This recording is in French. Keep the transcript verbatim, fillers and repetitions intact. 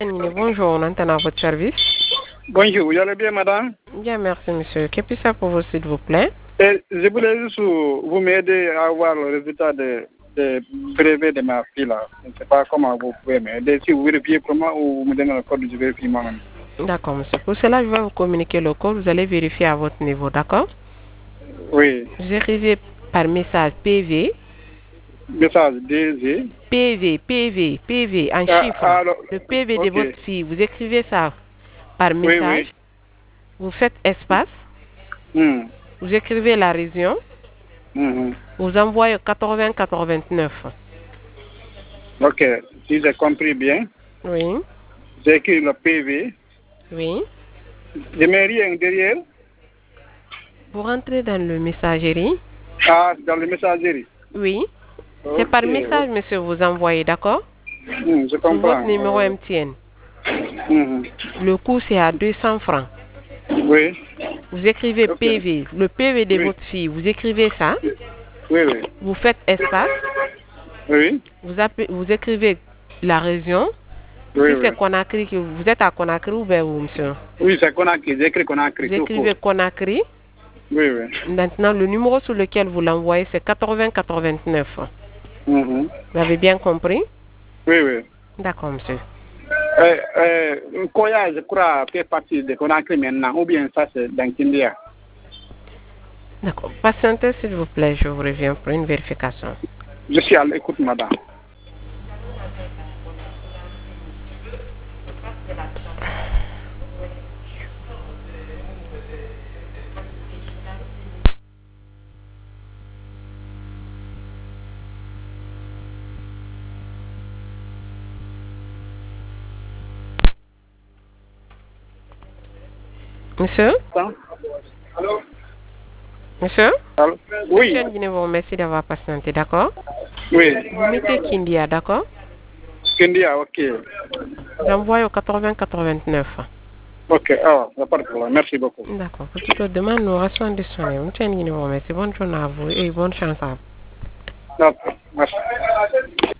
Bonjour, on entend à votre service. Bonjour, vous allez bien, madame? Bien, merci, monsieur. Que puis-je faire pour vous, s'il vous plaît? Et je voulais juste vous m'aider à avoir le résultat de, de brevet de ma fille là. Je ne sais pas comment vous pouvez m'aider. Si vous vérifiez pour moi ou vous me donnez le code, je vérifie moi-même. D'accord, monsieur. Pour cela, je vais vous communiquer le code. Vous allez vérifier à votre niveau, d'accord? Oui. Vous écrivez par message P V. Message D G. P V, P V, P V en Ah, chiffres. alors, Le P V de okay. votre fille. Vous écrivez ça par message. Oui, oui. Vous faites espace. Mm. Vous écrivez la région. Mm-hmm. Vous envoyez quatre-vingts quatre-vingt-neuf. Ok, si j'ai compris bien. Oui. J'ai écrit le P V. Oui. Je mets rien derrière. Vous rentrez dans le messagerie. Ah, dans le messagerie. Oui. Okay. C'est par message, monsieur, vous envoyez, d'accord? Mm, je comprends. Sur votre numéro M T N. Mm-hmm. Le coût, c'est à deux cents francs. Oui. Vous écrivez Okay. P V, le P V de oui. votre fille. Vous écrivez ça. Oui, oui. Vous faites espace. Oui. Vous, appelez, vous écrivez la région. Oui, si oui. c'est Conakry, que vous êtes à Conakry ou bien où, monsieur? Oui, c'est Conakry. J'écris Conakry. Vous écrivez Conakry. Oui, oui. Maintenant, le numéro sur lequel vous l'envoyez, c'est quatre-vingts quatre-vingt-neuf. Mm-hmm. Vous avez bien compris? Oui, oui. D'accord, monsieur. Euh, euh, Koya, je crois, fait partie de Conakry maintenant, ou bien ça, c'est dans Kindia. D'accord. Patientez, s'il vous plaît, je vous reviens pour une vérification. Je suis à l'écoute, madame. Monsieur? Allô? Monsieur? Allô? Oui. Monsieur Nguine vous remercie d'avoir patienté, d'accord? Oui. Vous mettez Kindia, d'accord? Kindia, ok. J'envoie au quatre-vingts quatre-vingt-neuf. Ok, ah, oh, pas de problème. Merci beaucoup. D'accord. Pour toute autre demande, nous restons disponibles. Monsieur Nguine vous remercie. Bonne journée à vous et bonne chance à vous. D'accord, merci.